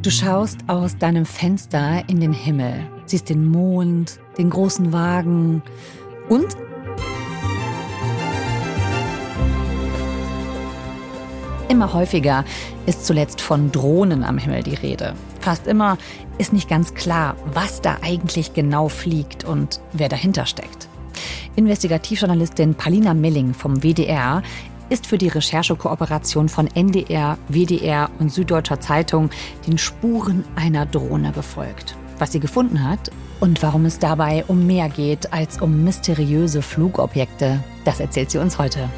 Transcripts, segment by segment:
Du schaust aus deinem Fenster in den Himmel, siehst den Mond, den großen Wagen und immer häufiger ist zuletzt von Drohnen am Himmel die Rede. Fast immer ist nicht ganz klar, was da eigentlich genau fliegt und wer dahinter steckt. Investigativjournalistin Palina Melling vom WDR ist für die Recherchekooperation von NDR, WDR und Süddeutscher Zeitung den Spuren einer Drohne gefolgt. Was sie gefunden hat und warum es dabei um mehr geht als um mysteriöse Flugobjekte, das erzählt sie uns heute.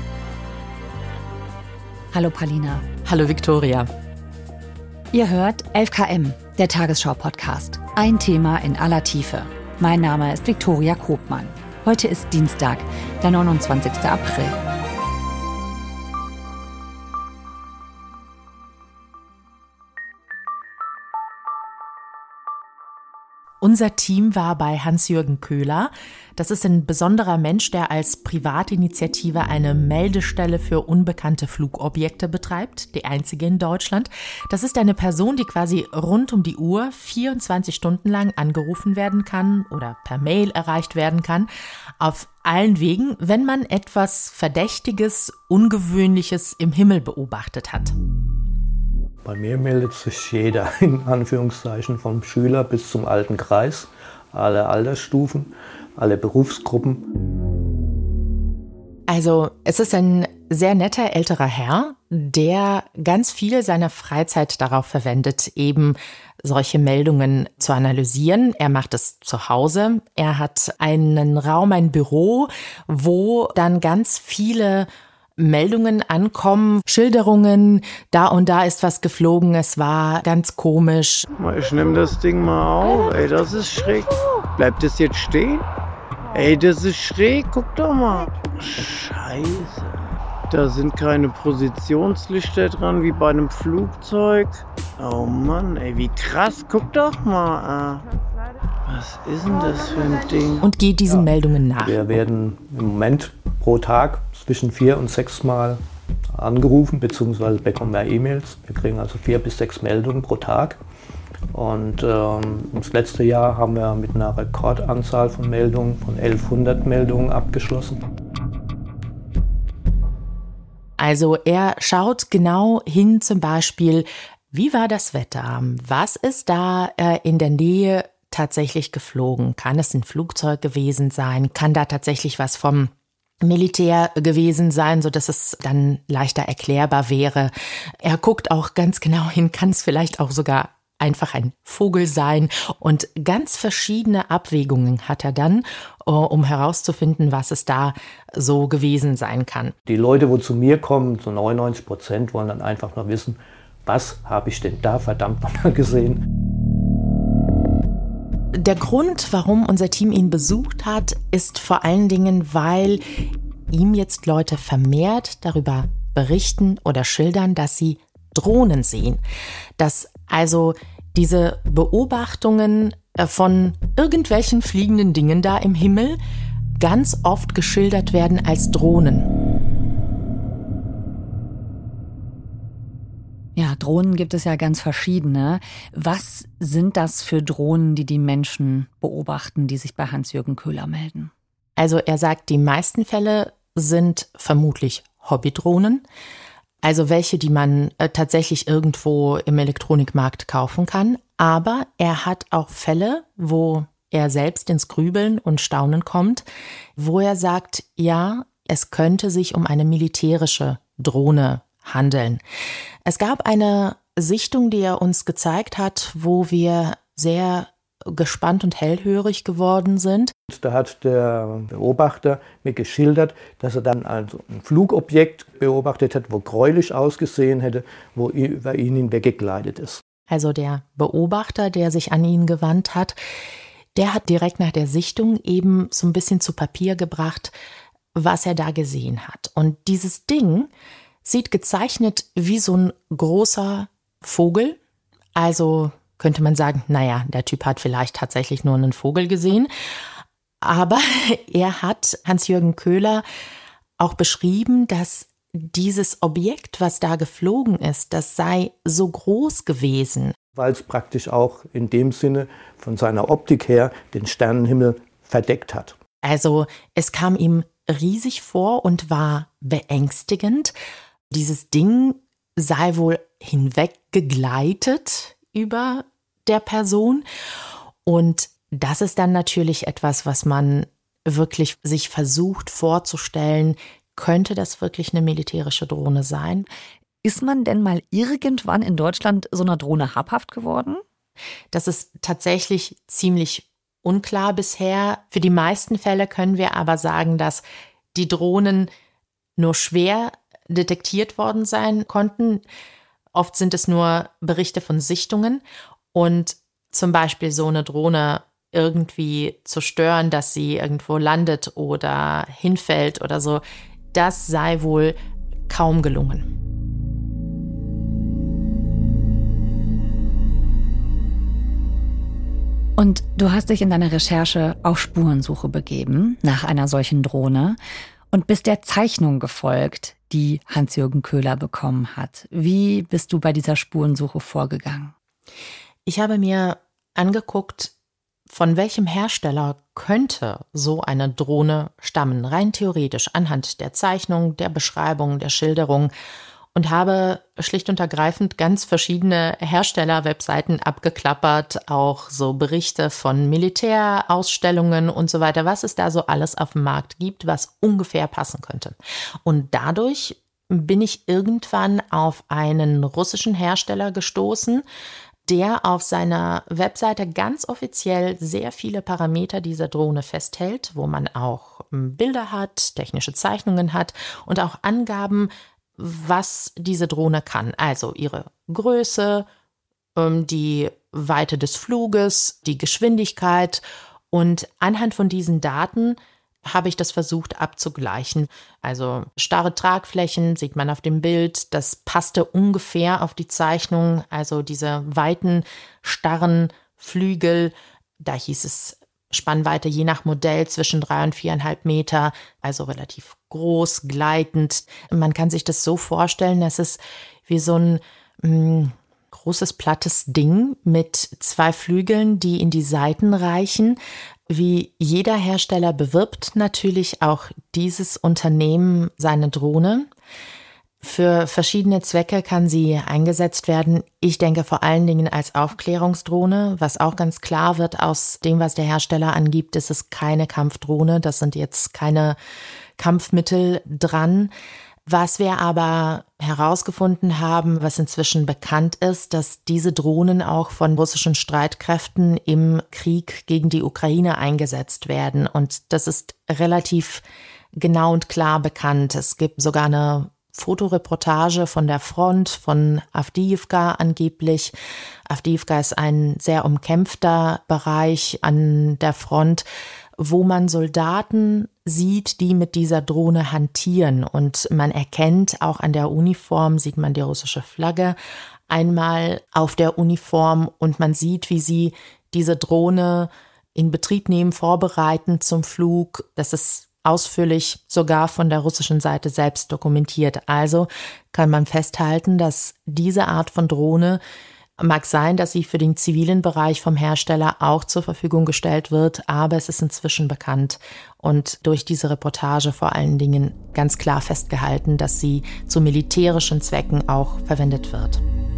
Hallo Palina. Hallo Viktoria. Ihr hört 11KM, der Tagesschau-Podcast. Ein Thema in aller Tiefe. Mein Name ist Viktoria Kobmann. Heute ist Dienstag, der 29. April. Unser Team war bei Hans-Jürgen Köhler. Das ist ein besonderer Mensch, der als Privatinitiative eine Meldestelle für unbekannte Flugobjekte betreibt, die einzige in Deutschland. Das ist eine Person, die quasi rund um die Uhr 24 Stunden lang angerufen werden kann oder per Mail erreicht werden kann, auf allen Wegen, wenn man etwas Verdächtiges, Ungewöhnliches im Himmel beobachtet hat. Bei mir meldet sich jeder, in Anführungszeichen, vom Schüler bis zum alten Kreis, alle Altersstufen, alle Berufsgruppen. Also es ist ein sehr netter älterer Herr, der ganz viel seiner Freizeit darauf verwendet, eben solche Meldungen zu analysieren. Er macht es zu Hause. Er hat einen Raum, ein Büro, wo dann ganz viele Meldungen ankommen, Schilderungen, da und da ist was geflogen, es war ganz komisch. Ich nehme das Ding mal auf, ey, das ist schräg. Bleibt das jetzt stehen? Ey, das ist schräg, guck doch mal. Scheiße. Da sind keine Positionslichter dran, wie bei einem Flugzeug. Oh Mann, ey, wie krass, guck doch mal. Was ist denn das für ein Ding? Und geht diesen Meldungen nach. Wir werden im Moment pro Tag zwischen 4 und 6 Mal angerufen, beziehungsweise bekommen wir E-Mails. Wir kriegen also 4 bis 6 Meldungen pro Tag. Und das letzte Jahr haben wir mit einer Rekordanzahl von Meldungen, von 1100 Meldungen abgeschlossen. Also er schaut genau hin, zum Beispiel, wie war das Wetter? Was ist da in der Nähe tatsächlich geflogen? Kann es ein Flugzeug gewesen sein? Kann da tatsächlich was vom Militär gewesen sein, sodass es dann leichter erklärbar wäre? Er guckt auch ganz genau hin, kann es vielleicht auch sogar einfach ein Vogel sein? Und ganz verschiedene Abwägungen hat er dann, um herauszufinden, was es da so gewesen sein kann. Die Leute, die zu mir kommen, so 99%, wollen dann einfach nur wissen, was habe ich denn da verdammt nochmal gesehen? Der Grund, warum unser Team ihn besucht hat, ist vor allen Dingen, weil ihm jetzt Leute vermehrt darüber berichten oder schildern, dass sie Drohnen sehen. Dass also diese Beobachtungen von irgendwelchen fliegenden Dingen da im Himmel ganz oft geschildert werden als Drohnen. Ja, Drohnen gibt es ja ganz verschiedene. Was sind das für Drohnen, die Menschen beobachten, die sich bei Hans-Jürgen Köhler melden? Also er sagt, die meisten Fälle sind vermutlich Hobbydrohnen. Also welche, die man tatsächlich irgendwo im Elektronikmarkt kaufen kann. Aber er hat auch Fälle, wo er selbst ins Grübeln und Staunen kommt, wo er sagt, ja, es könnte sich um eine militärische Drohne handeln. Es gab eine Sichtung, die er uns gezeigt hat, wo wir sehr gespannt und hellhörig geworden sind. Da hat der Beobachter mir geschildert, dass er dann also ein Flugobjekt beobachtet hat, wo gräulich ausgesehen hätte, wo über ihn hinweggegleitet ist. Also der Beobachter, der sich an ihn gewandt hat, der hat direkt nach der Sichtung eben so ein bisschen zu Papier gebracht, was er da gesehen hat. Und dieses Ding sieht gezeichnet wie so ein großer Vogel. Also könnte man sagen, naja, der Typ hat vielleicht tatsächlich nur einen Vogel gesehen. Aber er hat Hans-Jürgen Köhler auch beschrieben, dass dieses Objekt, was da geflogen ist, das sei so groß gewesen, weil es praktisch auch in dem Sinne von seiner Optik her den Sternenhimmel verdeckt hat. Also es kam ihm riesig vor und war beängstigend. Dieses Ding sei wohl hinweggegleitet über der Person. Und das ist dann natürlich etwas, was man wirklich sich versucht vorzustellen. Könnte das wirklich eine militärische Drohne sein? Ist man denn mal irgendwann in Deutschland so einer Drohne habhaft geworden? Das ist tatsächlich ziemlich unklar bisher. Für die meisten Fälle können wir aber sagen, dass die Drohnen nur schwer detektiert worden sein konnten. Oft sind es nur Berichte von Sichtungen und zum Beispiel so eine Drohne irgendwie zu stören, dass sie irgendwo landet oder hinfällt oder so, das sei wohl kaum gelungen. Und du hast dich in deiner Recherche auf Spurensuche begeben nach einer solchen Drohne und bist der Zeichnung gefolgt, die Hans-Jürgen Köhler bekommen hat. Wie bist du bei dieser Spurensuche vorgegangen? Ich habe mir angeguckt, von welchem Hersteller könnte so eine Drohne stammen, rein theoretisch anhand der Zeichnung, der Beschreibung, der Schilderung und habe schlicht und ergreifend ganz verschiedene Hersteller-Webseiten abgeklappert, auch so Berichte von Militärausstellungen und so weiter, was es da so alles auf dem Markt gibt, was ungefähr passen könnte. Und dadurch bin ich irgendwann auf einen russischen Hersteller gestoßen, der auf seiner Webseite ganz offiziell sehr viele Parameter dieser Drohne festhält, wo man auch Bilder hat, technische Zeichnungen hat und auch Angaben, was diese Drohne kann. Also ihre Größe, die Weite des Fluges, die Geschwindigkeit. Und anhand von diesen Daten habe ich das versucht abzugleichen. Also starre Tragflächen sieht man auf dem Bild, das passte ungefähr auf die Zeichnung. Also diese weiten, starren Flügel, da hieß es Spannweite je nach Modell zwischen 3 und 4,5 Meter, also relativ groß, gleitend. Man kann sich das so vorstellen, dass es wie so ein großes, plattes Ding mit 2 Flügeln, die in die Seiten reichen. Wie jeder Hersteller bewirbt natürlich auch dieses Unternehmen seine Drohne. Für verschiedene Zwecke kann sie eingesetzt werden. Ich denke vor allen Dingen als Aufklärungsdrohne, was auch ganz klar wird aus dem, was der Hersteller angibt, ist es keine Kampfdrohne. Das sind jetzt keine Kampfmittel dran. Was wir aber herausgefunden haben, was inzwischen bekannt ist, dass diese Drohnen auch von russischen Streitkräften im Krieg gegen die Ukraine eingesetzt werden. Und das ist relativ genau und klar bekannt. Es gibt sogar eine Fotoreportage von der Front, von Awdijiwka angeblich. Awdijiwka ist ein sehr umkämpfter Bereich an der Front, wo man Soldaten sieht, die mit dieser Drohne hantieren. Und man erkennt auch an der Uniform, sieht man die russische Flagge einmal auf der Uniform und man sieht, wie sie diese Drohne in Betrieb nehmen, vorbereiten zum Flug. Das ist ausführlich sogar von der russischen Seite selbst dokumentiert. Also kann man festhalten, dass diese Art von Drohne mag sein, dass sie für den zivilen Bereich vom Hersteller auch zur Verfügung gestellt wird, aber es ist inzwischen bekannt und durch diese Reportage vor allen Dingen ganz klar festgehalten, dass sie zu militärischen Zwecken auch verwendet wird.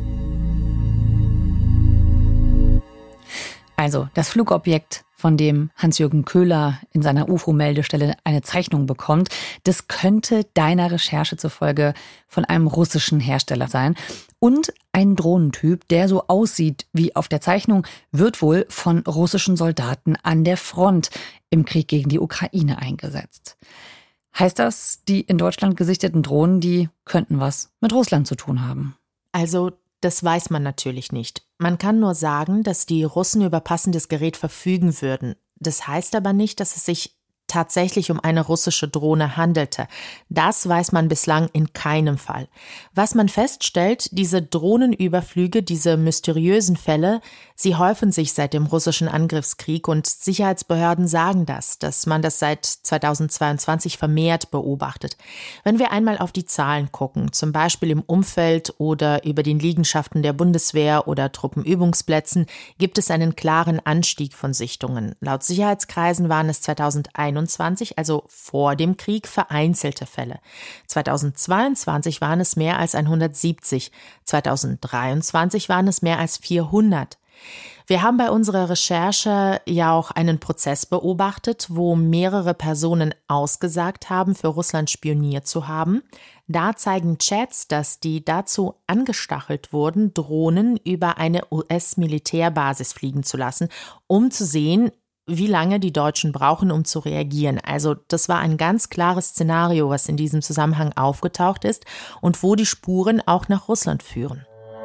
Also das Flugobjekt, von dem Hans-Jürgen Köhler in seiner UFO-Meldestelle eine Zeichnung bekommt, das könnte deiner Recherche zufolge von einem russischen Hersteller sein. Und ein Drohnentyp, der so aussieht wie auf der Zeichnung, wird wohl von russischen Soldaten an der Front im Krieg gegen die Ukraine eingesetzt. Heißt das, die in Deutschland gesichteten Drohnen, die könnten was mit Russland zu tun haben? Also das weiß man natürlich nicht. Man kann nur sagen, dass die Russen über passendes Gerät verfügen würden. Das heißt aber nicht, dass es sich tatsächlich um eine russische Drohne handelte. Das weiß man bislang in keinem Fall. Was man feststellt, diese Drohnenüberflüge, diese mysteriösen Fälle, sie häufen sich seit dem russischen Angriffskrieg und Sicherheitsbehörden sagen dass man das seit 2022 vermehrt beobachtet. Wenn wir einmal auf die Zahlen gucken, zum Beispiel im Umfeld oder über den Liegenschaften der Bundeswehr oder Truppenübungsplätzen, gibt es einen klaren Anstieg von Sichtungen. Laut Sicherheitskreisen waren es 2021, also vor dem Krieg, vereinzelte Fälle. 2022 waren es mehr als 170, 2023 waren es mehr als 400. Wir haben bei unserer Recherche ja auch einen Prozess beobachtet, wo mehrere Personen ausgesagt haben, für Russland spioniert zu haben. Da zeigen Chats, dass die dazu angestachelt wurden, Drohnen über eine US-Militärbasis fliegen zu lassen, um zu sehen, wie lange die Deutschen brauchen, um zu reagieren. Also das war ein ganz klares Szenario, was in diesem Zusammenhang aufgetaucht ist und wo die Spuren auch nach Russland führen.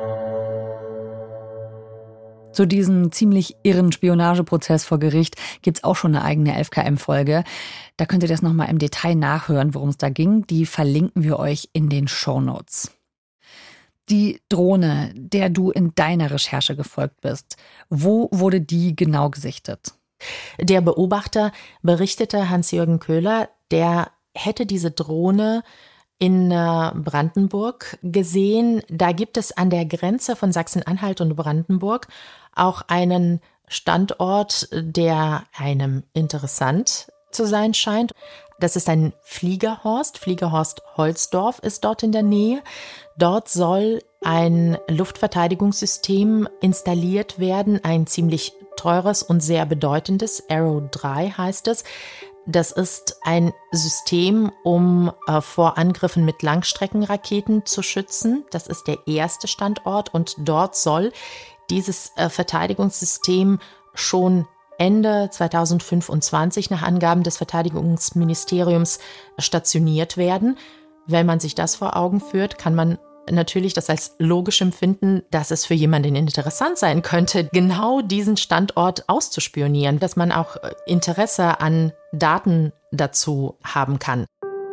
Zu diesem ziemlich irren Spionageprozess vor Gericht gibt's auch schon eine eigene 11KM-Folge. Da könnt ihr das nochmal im Detail nachhören, worum es da ging. Die verlinken wir euch in den Shownotes. Die Drohne, der du in deiner Recherche gefolgt bist, wo wurde die genau gesichtet? Der Beobachter berichtete Hans-Jürgen Köhler, der hätte diese Drohne in Brandenburg gesehen. Da gibt es an der Grenze von Sachsen-Anhalt und Brandenburg auch einen Standort, der einem interessant zu sein scheint. Das ist ein Fliegerhorst. Fliegerhorst Holzdorf ist dort in der Nähe. Dort soll ein Luftverteidigungssystem installiert werden, ein ziemlich teures und sehr bedeutendes, Arrow 3 heißt es. Das ist ein System, um vor Angriffen mit Langstreckenraketen zu schützen. Das ist der erste Standort und dort soll dieses Verteidigungssystem schon Ende 2025 nach Angaben des Verteidigungsministeriums stationiert werden. Wenn man sich das vor Augen führt, kann man natürlich das als logisch empfinden, dass es für jemanden interessant sein könnte, genau diesen Standort auszuspionieren, dass man auch Interesse an Daten dazu haben kann.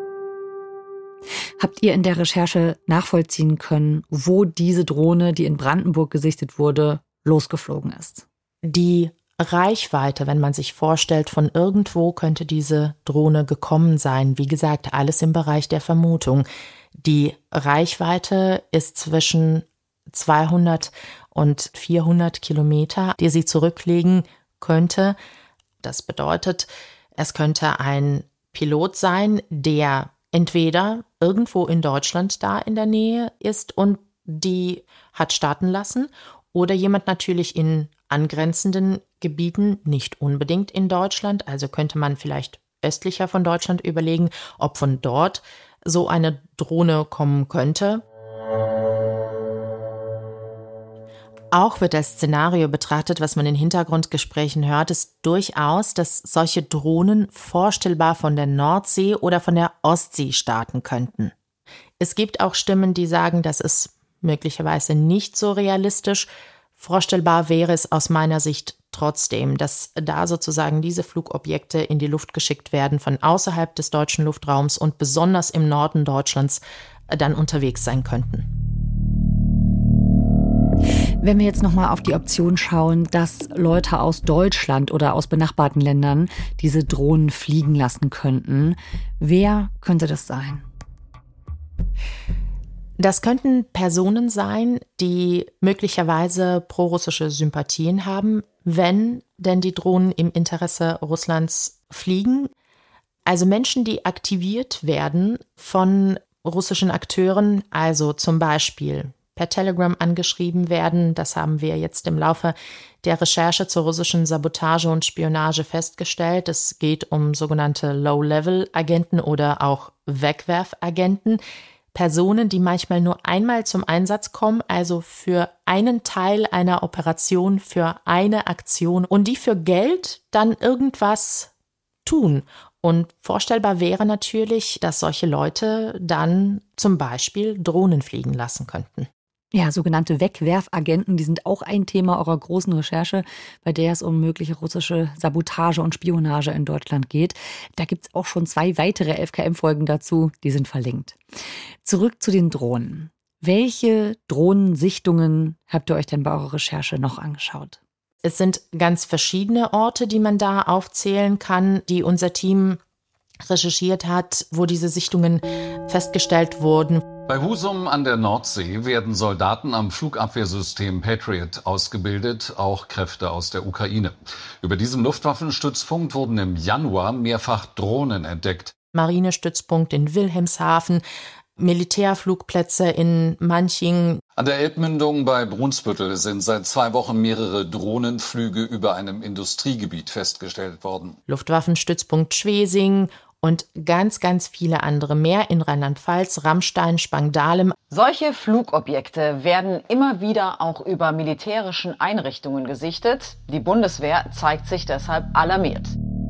Habt ihr in der Recherche nachvollziehen können, wo diese Drohne, die in Brandenburg gesichtet wurde, losgeflogen ist? Die Reichweite, wenn man sich vorstellt, von irgendwo könnte diese Drohne gekommen sein. Wie gesagt, alles im Bereich der Vermutung. Die Reichweite ist zwischen 200 und 400 Kilometer, die sie zurücklegen könnte. Das bedeutet, es könnte ein Pilot sein, der entweder irgendwo in Deutschland da in der Nähe ist und die hat starten lassen, oder jemand natürlich in angrenzenden Gebieten, nicht unbedingt in Deutschland. Also könnte man vielleicht östlicher von Deutschland überlegen, ob von dort so eine Drohne kommen könnte. Auch wird das Szenario betrachtet, was man in Hintergrundgesprächen hört, ist durchaus, dass solche Drohnen vorstellbar von der Nordsee oder von der Ostsee starten könnten. Es gibt auch Stimmen, die sagen, das ist möglicherweise nicht so realistisch. Vorstellbar wäre es aus meiner Sicht trotzdem, dass da sozusagen diese Flugobjekte in die Luft geschickt werden von außerhalb des deutschen Luftraums und besonders im Norden Deutschlands dann unterwegs sein könnten. Wenn wir jetzt nochmal auf die Option schauen, dass Leute aus Deutschland oder aus benachbarten Ländern diese Drohnen fliegen lassen könnten, wer könnte das sein? Das könnten Personen sein, die möglicherweise prorussische Sympathien haben, wenn denn die Drohnen im Interesse Russlands fliegen. Also Menschen, die aktiviert werden von russischen Akteuren, also zum Beispiel per Telegram angeschrieben werden. Das haben wir jetzt im Laufe der Recherche zur russischen Sabotage und Spionage festgestellt. Es geht um sogenannte Low-Level-Agenten oder auch Wegwerfagenten. Personen, die manchmal nur einmal zum Einsatz kommen, also für einen Teil einer Operation, für eine Aktion und die für Geld dann irgendwas tun. Und vorstellbar wäre natürlich, dass solche Leute dann zum Beispiel Drohnen fliegen lassen könnten. Ja, sogenannte Wegwerfagenten, die sind auch ein Thema eurer großen Recherche, bei der es um mögliche russische Sabotage und Spionage in Deutschland geht. Da gibt's auch schon 2 weitere 11KM-Folgen dazu, die sind verlinkt. Zurück zu den Drohnen. Welche Drohnensichtungen habt ihr euch denn bei eurer Recherche noch angeschaut? Es sind ganz verschiedene Orte, die man da aufzählen kann, die unser Team recherchiert hat, wo diese Sichtungen festgestellt wurden. Bei Husum an der Nordsee werden Soldaten am Flugabwehrsystem Patriot ausgebildet, auch Kräfte aus der Ukraine. Über diesem Luftwaffenstützpunkt wurden im Januar mehrfach Drohnen entdeckt. Marinestützpunkt in Wilhelmshaven, Militärflugplätze in Manching. An der Elbmündung bei Brunsbüttel sind seit 2 Wochen mehrere Drohnenflüge über einem Industriegebiet festgestellt worden. Luftwaffenstützpunkt Schwesing und ganz, ganz viele andere mehr in Rheinland-Pfalz, Rammstein, Spangdahlem. Solche Flugobjekte werden immer wieder auch über militärischen Einrichtungen gesichtet. Die Bundeswehr zeigt sich deshalb alarmiert.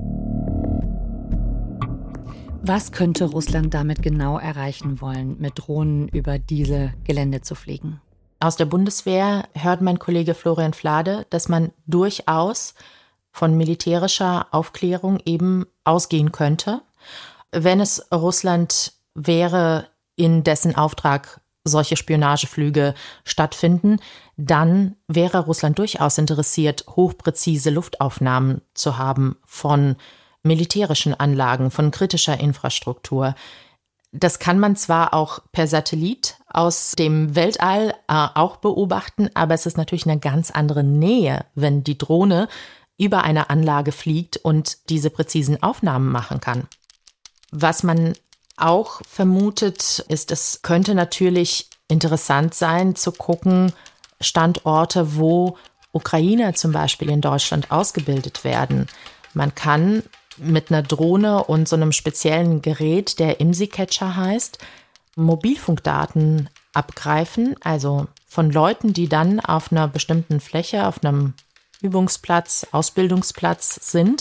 Was könnte Russland damit genau erreichen wollen, mit Drohnen über diese Gelände zu fliegen? Aus der Bundeswehr hört mein Kollege Florian Flade, dass man durchaus von militärischer Aufklärung eben ausgehen könnte, wenn es Russland wäre, in dessen Auftrag solche Spionageflüge stattfinden, dann wäre Russland durchaus interessiert, hochpräzise Luftaufnahmen zu haben von militärischen Anlagen, von kritischer Infrastruktur. Das kann man zwar auch per Satellit aus dem Weltall auch beobachten, aber es ist natürlich eine ganz andere Nähe, wenn die Drohne über eine Anlage fliegt und diese präzisen Aufnahmen machen kann. Was man auch vermutet, ist, es könnte natürlich interessant sein, zu gucken, Standorte, wo Ukrainer zum Beispiel in Deutschland ausgebildet werden. Man kann mit einer Drohne und so einem speziellen Gerät, der IMSI-Catcher heißt, Mobilfunkdaten abgreifen, also von Leuten, die dann auf einer bestimmten Fläche, auf einem Übungsplatz, Ausbildungsplatz sind,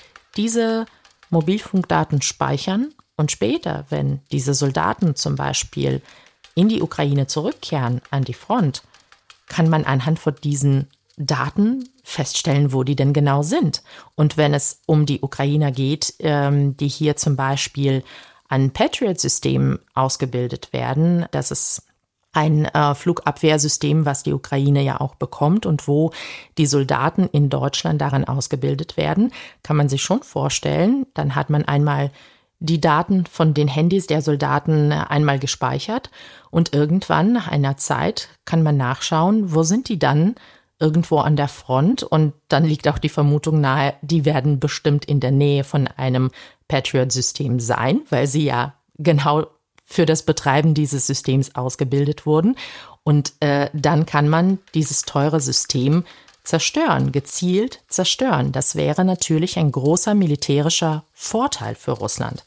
diese Mobilfunkdaten speichern und später, wenn diese Soldaten zum Beispiel in die Ukraine zurückkehren, an die Front, kann man anhand von diesen Daten feststellen, wo die denn genau sind. Und wenn es um die Ukrainer geht, die hier zum Beispiel an Patriot-Systemen ausgebildet werden, das ist ein Flugabwehrsystem, was die Ukraine ja auch bekommt und wo die Soldaten in Deutschland daran ausgebildet werden, kann man sich schon vorstellen, dann hat man einmal die Daten von den Handys der Soldaten einmal gespeichert und irgendwann nach einer Zeit kann man nachschauen, wo sind die dann irgendwo an der Front und dann liegt auch die Vermutung nahe, die werden bestimmt in der Nähe von einem Patriot-System sein, weil sie ja genau für das Betreiben dieses Systems ausgebildet wurden. Und dann kann man dieses teure System zerstören, gezielt zerstören. Das wäre natürlich ein großer militärischer Vorteil für Russland.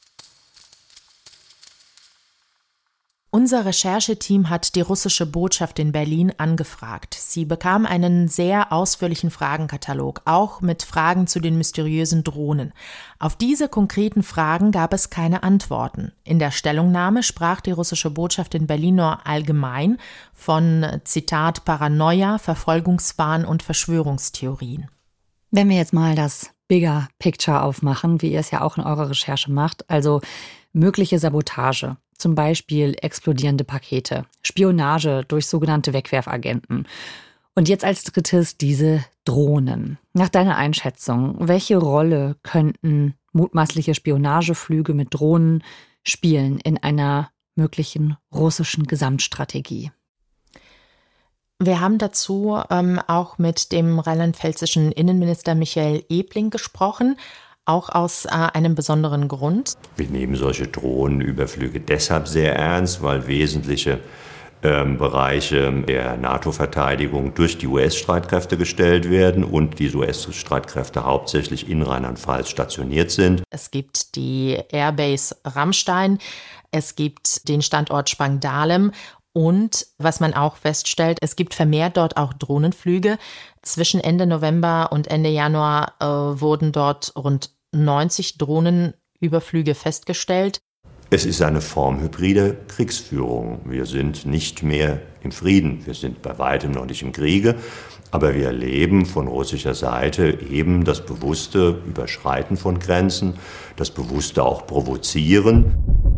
Unser Rechercheteam hat die russische Botschaft in Berlin angefragt. Sie bekam einen sehr ausführlichen Fragenkatalog, auch mit Fragen zu den mysteriösen Drohnen. Auf diese konkreten Fragen gab es keine Antworten. In der Stellungnahme sprach die russische Botschaft in Berlin nur allgemein von, Zitat, Paranoia, Verfolgungswahn und Verschwörungstheorien. Wenn wir jetzt mal das Bigger Picture aufmachen, wie ihr es ja auch in eurer Recherche macht, also mögliche Sabotage. Zum Beispiel explodierende Pakete, Spionage durch sogenannte Wegwerfagenten. Und jetzt als drittes diese Drohnen. Nach deiner Einschätzung, welche Rolle könnten mutmaßliche Spionageflüge mit Drohnen spielen in einer möglichen russischen Gesamtstrategie? Wir haben dazu auch mit dem rheinland-pfälzischen Innenminister Michael Ebling gesprochen, auch aus einem besonderen Grund. Wir nehmen solche Drohnenüberflüge deshalb sehr ernst, weil wesentliche Bereiche der NATO-Verteidigung durch die US-Streitkräfte gestellt werden und die US-Streitkräfte hauptsächlich in Rheinland-Pfalz stationiert sind. Es gibt die Airbase Rammstein, es gibt den Standort Spangdahlem und was man auch feststellt, es gibt vermehrt dort auch Drohnenflüge. Zwischen Ende November und Ende Januar wurden dort rund 90 Drohnenüberflüge festgestellt. Es ist eine Form hybrider Kriegsführung. Wir sind nicht mehr im Frieden, wir sind bei weitem noch nicht im Kriege, aber wir erleben von russischer Seite eben das bewusste Überschreiten von Grenzen, das bewusste auch Provozieren.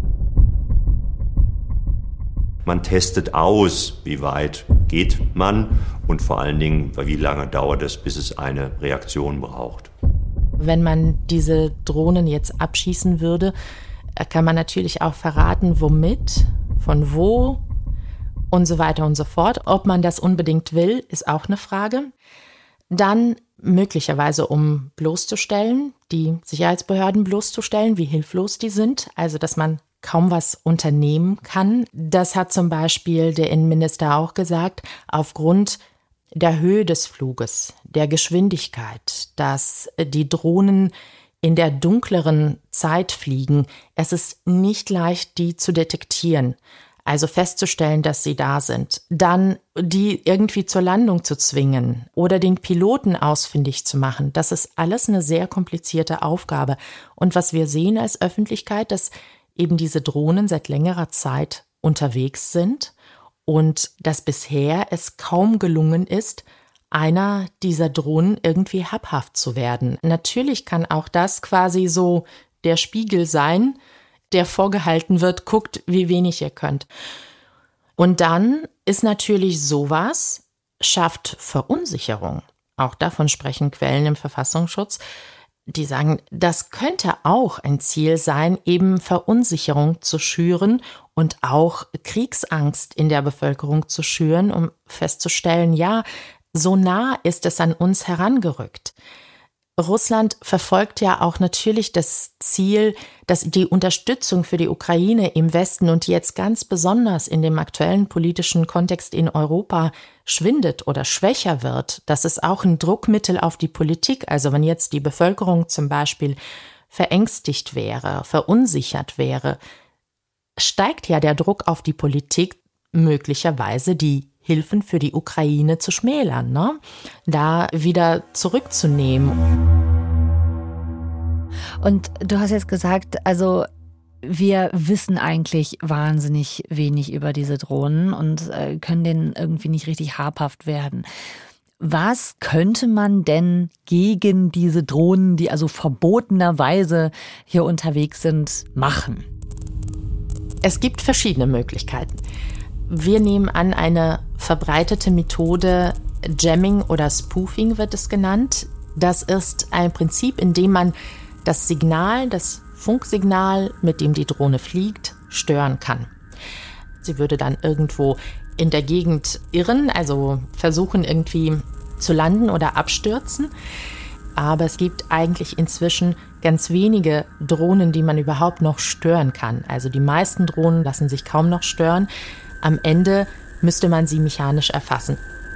Man testet aus, wie weit geht man und vor allen Dingen, wie lange dauert es, bis es eine Reaktion braucht. Wenn man diese Drohnen jetzt abschießen würde, kann man natürlich auch verraten, womit, von wo und so weiter und so fort. Ob man das unbedingt will, ist auch eine Frage. Dann möglicherweise, um bloßzustellen, die Sicherheitsbehörden bloßzustellen, wie hilflos die sind, also dass man kaum was unternehmen kann. Das hat zum Beispiel der Innenminister auch gesagt, aufgrund der Höhe des Fluges, der Geschwindigkeit, dass die Drohnen in der dunkleren Zeit fliegen. Es ist nicht leicht, die zu detektieren, also festzustellen, dass sie da sind. Dann die irgendwie zur Landung zu zwingen oder den Piloten ausfindig zu machen. Das ist alles eine sehr komplizierte Aufgabe. Und was wir sehen als Öffentlichkeit, dass eben diese Drohnen seit längerer Zeit unterwegs sind und dass bisher es kaum gelungen ist, einer dieser Drohnen irgendwie habhaft zu werden. Natürlich kann auch das quasi so der Spiegel sein, der vorgehalten wird, guckt, wie wenig ihr könnt. Und dann ist natürlich sowas, schafft Verunsicherung. Auch davon sprechen Quellen im Verfassungsschutz, die sagen, das könnte auch ein Ziel sein, eben Verunsicherung zu schüren und auch Kriegsangst in der Bevölkerung zu schüren, um festzustellen, ja, so nah ist es an uns herangerückt. Russland verfolgt ja auch natürlich das Ziel, dass die Unterstützung für die Ukraine im Westen und jetzt ganz besonders in dem aktuellen politischen Kontext in Europa schwindet oder schwächer wird. Das ist auch ein Druckmittel auf die Politik. Also wenn jetzt die Bevölkerung zum Beispiel verängstigt wäre, verunsichert wäre, steigt ja der Druck auf die Politik, möglicherweise die Hilfen für die Ukraine zu schmälern, ne? Da wieder zurückzunehmen. Und du hast jetzt gesagt, also wir wissen eigentlich wahnsinnig wenig über diese Drohnen und können denen irgendwie nicht richtig habhaft werden. Was könnte man denn gegen diese Drohnen, die also verbotenerweise hier unterwegs sind, machen? Es gibt verschiedene Möglichkeiten. Wir nehmen an, eine verbreitete Methode, Jamming oder Spoofing wird es genannt. Das ist ein Prinzip, in dem man das Signal, das Funksignal, mit dem die Drohne fliegt, stören kann. Sie würde dann irgendwo in der Gegend irren, also versuchen irgendwie zu landen oder abstürzen. Aber es gibt eigentlich inzwischen ganz wenige Drohnen, die man überhaupt noch stören kann. Also die meisten Drohnen lassen sich kaum noch stören. Am Ende müsste man sie mechanisch erfassen.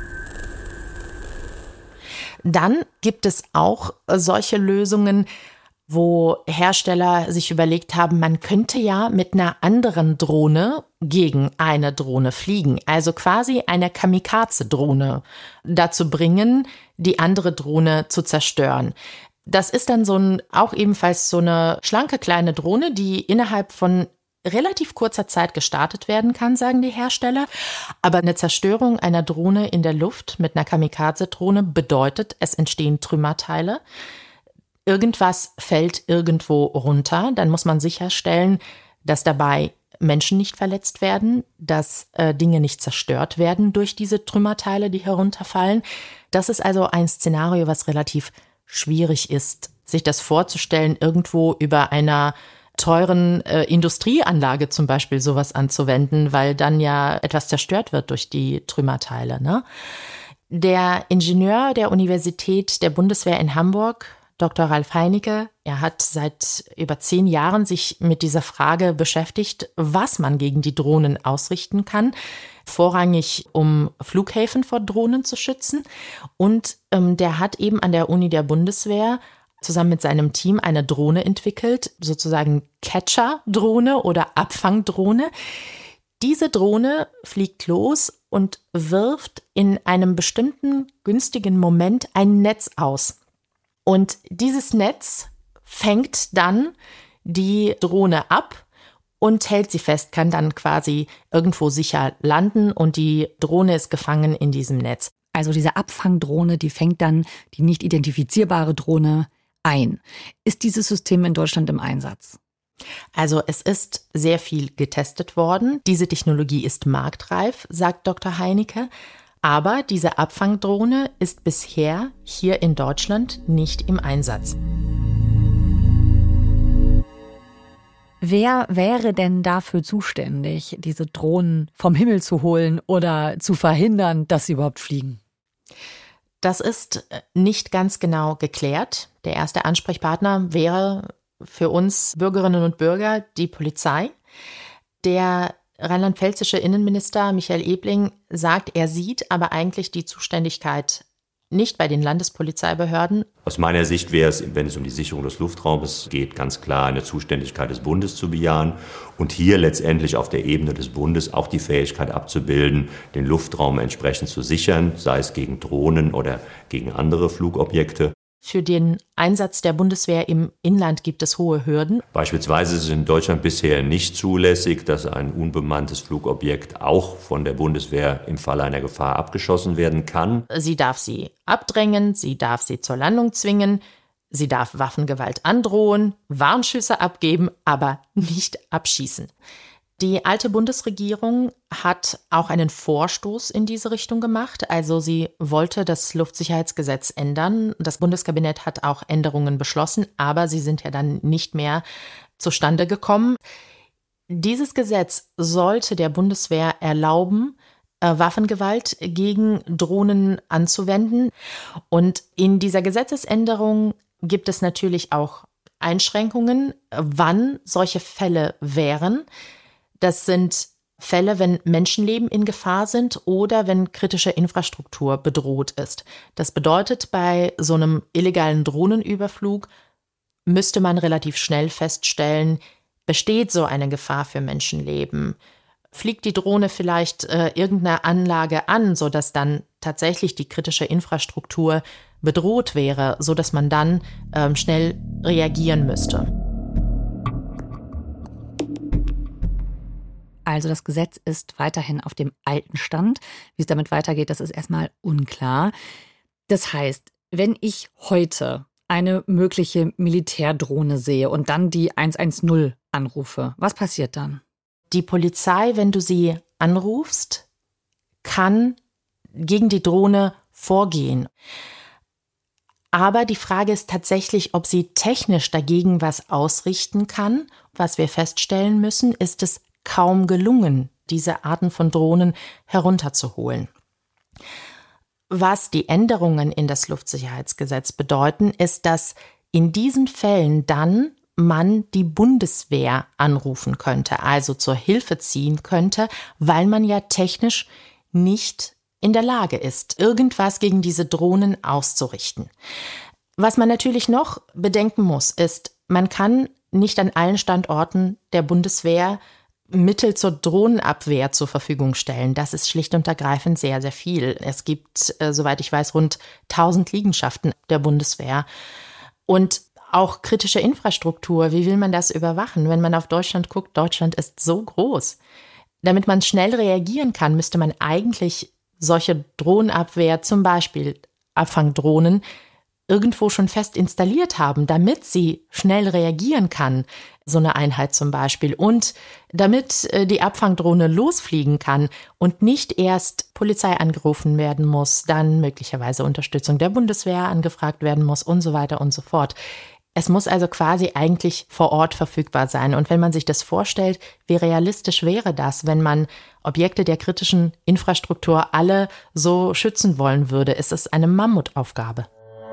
Dann gibt es auch solche Lösungen, wo Hersteller sich überlegt haben, man könnte ja mit einer anderen Drohne gegen eine Drohne fliegen. Also quasi eine Kamikaze-Drohne dazu bringen, die andere Drohne zu zerstören. Das ist dann auch ebenfalls so eine schlanke kleine Drohne, die innerhalb von relativ kurzer Zeit gestartet werden kann, sagen die Hersteller. Aber eine Zerstörung einer Drohne in der Luft mit einer Kamikaze-Drohne bedeutet, es entstehen Trümmerteile. Irgendwas fällt irgendwo runter. Dann muss man sicherstellen, dass dabei Menschen nicht verletzt werden, dass Dinge nicht zerstört werden durch diese Trümmerteile, die herunterfallen. Das ist also ein Szenario, was relativ schwierig ist, sich das vorzustellen, irgendwo über einer teuren Industrieanlage zum Beispiel sowas anzuwenden, weil dann ja etwas zerstört wird durch die Trümmerteile, ne? Der Ingenieur der Universität der Bundeswehr in Hamburg, Dr. Ralf Heinicke, er hat seit über 10 Jahren sich mit dieser Frage beschäftigt, was man gegen die Drohnen ausrichten kann, vorrangig um Flughäfen vor Drohnen zu schützen. Und der hat eben an der Uni der Bundeswehr zusammen mit seinem Team eine Drohne entwickelt, sozusagen Catcher-Drohne oder Abfangdrohne. Diese Drohne fliegt los und wirft in einem bestimmten günstigen Moment ein Netz aus. Und dieses Netz fängt dann die Drohne ab und hält sie fest, kann dann quasi irgendwo sicher landen und die Drohne ist gefangen in diesem Netz. Also diese Abfangdrohne, die fängt dann die nicht identifizierbare Drohne ein. Ist dieses System in Deutschland im Einsatz? Also es ist sehr viel getestet worden. Diese Technologie ist marktreif, sagt Dr. Heinecke. Aber diese Abfangdrohne ist bisher hier in Deutschland nicht im Einsatz. Wer wäre denn dafür zuständig, diese Drohnen vom Himmel zu holen oder zu verhindern, dass sie überhaupt fliegen? Das ist nicht ganz genau geklärt. Der erste Ansprechpartner wäre für uns Bürgerinnen und Bürger die Polizei. Der rheinland-pfälzische Innenminister Michael Ebling sagt, er sieht aber eigentlich die Zuständigkeit nicht bei den Landespolizeibehörden. Aus meiner Sicht wäre es, wenn es um die Sicherung des Luftraumes geht, ganz klar eine Zuständigkeit des Bundes zu bejahen und hier letztendlich auf der Ebene des Bundes auch die Fähigkeit abzubilden, den Luftraum entsprechend zu sichern, sei es gegen Drohnen oder gegen andere Flugobjekte. Für den Einsatz der Bundeswehr im Inland gibt es hohe Hürden. Beispielsweise ist es in Deutschland bisher nicht zulässig, dass ein unbemanntes Flugobjekt auch von der Bundeswehr im Falle einer Gefahr abgeschossen werden kann. Sie darf sie abdrängen, sie darf sie zur Landung zwingen, sie darf Waffengewalt androhen, Warnschüsse abgeben, aber nicht abschießen. Die alte Bundesregierung hat auch einen Vorstoß in diese Richtung gemacht. Also sie wollte das Luftsicherheitsgesetz ändern. Das Bundeskabinett hat auch Änderungen beschlossen, aber sie sind ja dann nicht mehr zustande gekommen. Dieses Gesetz sollte der Bundeswehr erlauben, Waffengewalt gegen Drohnen anzuwenden. Und in dieser Gesetzesänderung gibt es natürlich auch Einschränkungen, wann solche Fälle wären. Das sind Fälle, wenn Menschenleben in Gefahr sind oder wenn kritische Infrastruktur bedroht ist. Das bedeutet, bei so einem illegalen Drohnenüberflug müsste man relativ schnell feststellen, besteht so eine Gefahr für Menschenleben? Fliegt die Drohne vielleicht irgendeine Anlage an, sodass dann tatsächlich die kritische Infrastruktur bedroht wäre, sodass man dann schnell reagieren müsste? Also das Gesetz ist weiterhin auf dem alten Stand. Wie es damit weitergeht, das ist erstmal unklar. Das heißt, wenn ich heute eine mögliche Militärdrohne sehe und dann die 110 anrufe, was passiert dann? Die Polizei, wenn du sie anrufst, kann gegen die Drohne vorgehen. Aber die Frage ist tatsächlich, ob sie technisch dagegen was ausrichten kann. Was wir feststellen müssen, ist es kaum gelungen, diese Arten von Drohnen herunterzuholen. Was die Änderungen in das Luftsicherheitsgesetz bedeuten, ist, dass in diesen Fällen dann man die Bundeswehr anrufen könnte, also zur Hilfe ziehen könnte, weil man ja technisch nicht in der Lage ist, irgendwas gegen diese Drohnen auszurichten. Was man natürlich noch bedenken muss, ist, man kann nicht an allen Standorten der Bundeswehr Mittel zur Drohnenabwehr zur Verfügung stellen. Das ist schlicht und ergreifend sehr, sehr viel. Es gibt, soweit ich weiß, rund 1000 Liegenschaften der Bundeswehr. Und auch kritische Infrastruktur, wie will man das überwachen? Wenn man auf Deutschland guckt, Deutschland ist so groß. Damit man schnell reagieren kann, müsste man eigentlich solche Drohnenabwehr, zum Beispiel Abfangdrohnen, irgendwo schon fest installiert haben, damit sie schnell reagieren kann, so eine Einheit zum Beispiel, und damit die Abfangdrohne losfliegen kann und nicht erst Polizei angerufen werden muss, dann möglicherweise Unterstützung der Bundeswehr angefragt werden muss und so weiter und so fort. Es muss also quasi eigentlich vor Ort verfügbar sein. Und wenn man sich das vorstellt, wie realistisch wäre das, wenn man Objekte der kritischen Infrastruktur alle so schützen wollen würde, ist es eine Mammutaufgabe.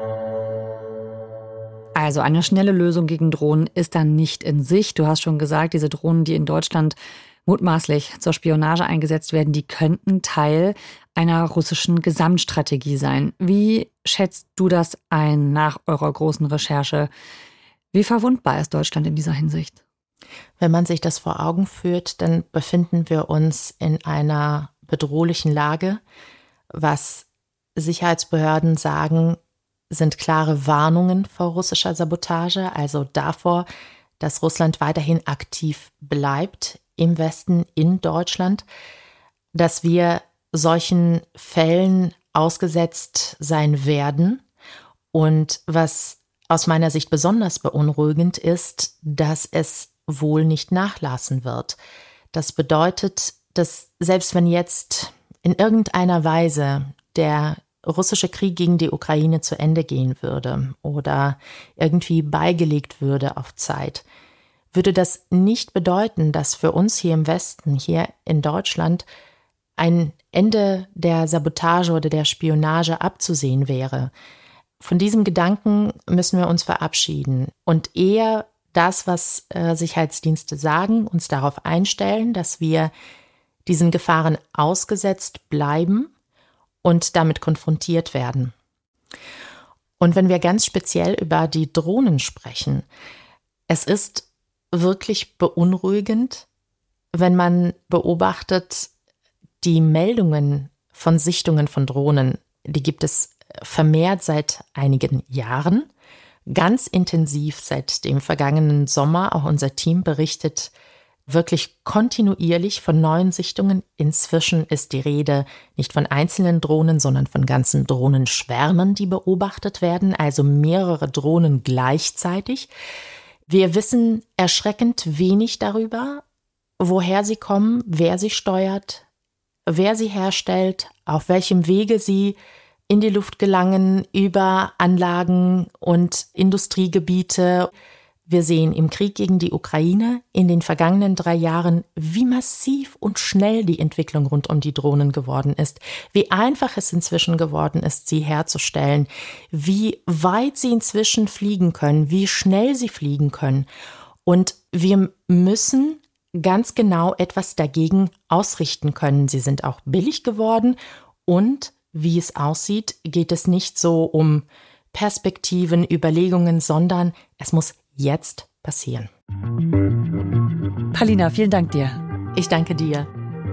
Also eine schnelle Lösung gegen Drohnen ist dann nicht in Sicht. Du hast schon gesagt, diese Drohnen, die in Deutschland mutmaßlich zur Spionage eingesetzt werden, die könnten Teil einer russischen Gesamtstrategie sein. Wie schätzt du das ein nach eurer großen Recherche? Wie verwundbar ist Deutschland in dieser Hinsicht? Wenn man sich das vor Augen führt, dann befinden wir uns in einer bedrohlichen Lage. Was Sicherheitsbehörden sagen, sind klare Warnungen vor russischer Sabotage, also davor, dass Russland weiterhin aktiv bleibt im Westen, in Deutschland, dass wir solchen Fällen ausgesetzt sein werden. Und was aus meiner Sicht besonders beunruhigend ist, dass es wohl nicht nachlassen wird. Das bedeutet, dass selbst wenn jetzt in irgendeiner Weise der russische Krieg gegen die Ukraine zu Ende gehen würde oder irgendwie beigelegt würde auf Zeit, würde das nicht bedeuten, dass für uns hier im Westen, hier in Deutschland, ein Ende der Sabotage oder der Spionage abzusehen wäre. Von diesem Gedanken müssen wir uns verabschieden und eher das, was Sicherheitsdienste sagen, uns darauf einstellen, dass wir diesen Gefahren ausgesetzt bleiben und damit konfrontiert werden. Und wenn wir ganz speziell über die Drohnen sprechen, es ist wirklich beunruhigend, wenn man beobachtet, die Meldungen von Sichtungen von Drohnen, die gibt es vermehrt seit einigen Jahren, ganz intensiv seit dem vergangenen Sommer. Auch unser Team berichtet wirklich kontinuierlich von neuen Sichtungen. Inzwischen ist die Rede nicht von einzelnen Drohnen, sondern von ganzen Drohnenschwärmen, die beobachtet werden, also mehrere Drohnen gleichzeitig. Wir wissen erschreckend wenig darüber, woher sie kommen, wer sie steuert, wer sie herstellt, auf welchem Wege sie in die Luft gelangen, über Anlagen und Industriegebiete. Wir sehen im Krieg gegen die Ukraine in den vergangenen 3 Jahren, wie massiv und schnell die Entwicklung rund um die Drohnen geworden ist, wie einfach es inzwischen geworden ist, sie herzustellen, wie weit sie inzwischen fliegen können, wie schnell sie fliegen können. Und wir müssen ganz genau etwas dagegen ausrichten können. Sie sind auch billig geworden und wie es aussieht, geht es nicht so um Perspektiven, Überlegungen, sondern es muss jetzt passieren. Palina, vielen Dank dir. Ich danke dir.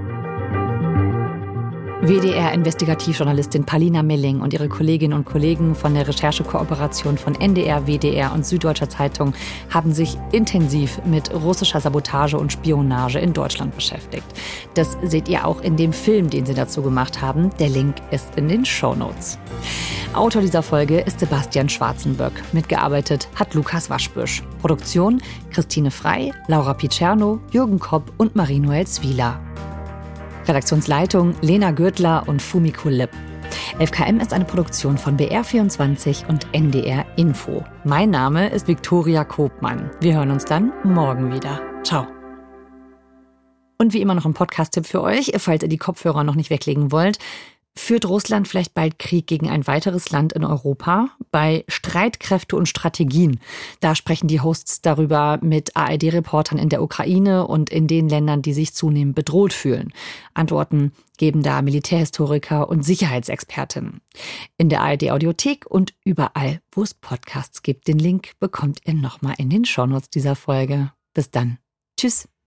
WDR-Investigativjournalistin Palina Milling und ihre Kolleginnen und Kollegen von der Recherchekooperation von NDR, WDR und Süddeutscher Zeitung haben sich intensiv mit russischer Sabotage und Spionage in Deutschland beschäftigt. Das seht ihr auch in dem Film, den sie dazu gemacht haben. Der Link ist in den Shownotes. Autor dieser Folge ist Sebastian Schwarzenböck. Mitgearbeitet hat Lukas Waschbüsch. Produktion Christine Frey, Laura Picerno, Jürgen Kopp und Marie-Noël Zwieler. Redaktionsleitung Lena Gürtler und Fumiko Lipp. 11KM ist eine Produktion von BR24 und NDR Info. Mein Name ist Viktoria Kopmann. Wir hören uns dann morgen wieder. Ciao. Und wie immer noch ein Podcast-Tipp für euch, falls ihr die Kopfhörer noch nicht weglegen wollt. Führt Russland vielleicht bald Krieg gegen ein weiteres Land in Europa? Bei Streitkräfte und Strategien. Da sprechen die Hosts darüber mit ARD-Reportern in der Ukraine und in den Ländern, die sich zunehmend bedroht fühlen. Antworten geben da Militärhistoriker und Sicherheitsexpertinnen. In der ARD-Audiothek und überall, wo es Podcasts gibt. Den Link bekommt ihr nochmal in den Shownotes dieser Folge. Bis dann. Tschüss.